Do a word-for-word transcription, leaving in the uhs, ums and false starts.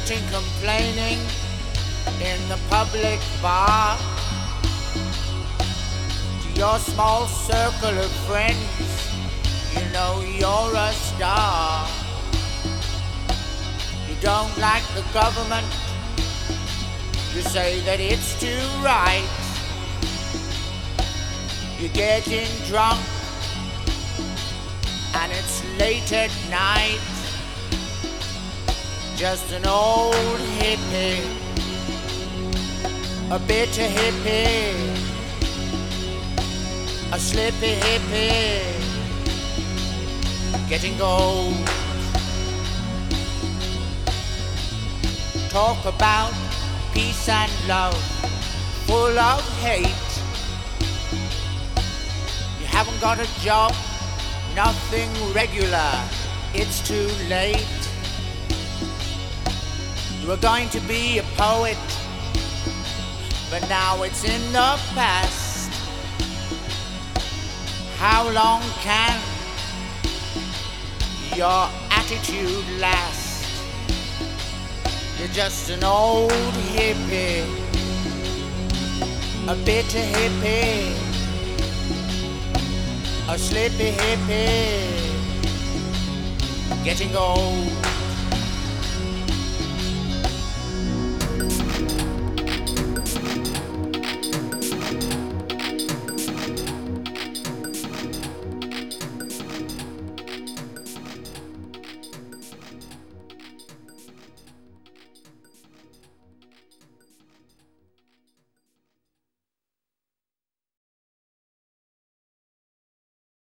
sitting complaining in the public bar to your small circle of friends. You know you're a star. You don't like the government. You say that it's too right. You're getting drunk and it's late at night. Just an old hippie, a bitter hippie, a slippy hippie, getting old. Talk about peace and love, full of hate. You haven't got a job, nothing regular, it's too late. You were going to be a poet, but now it's in the past. How long can your attitude last? You're just an old hippie, a bitter hippie, a slippy hippie, getting old.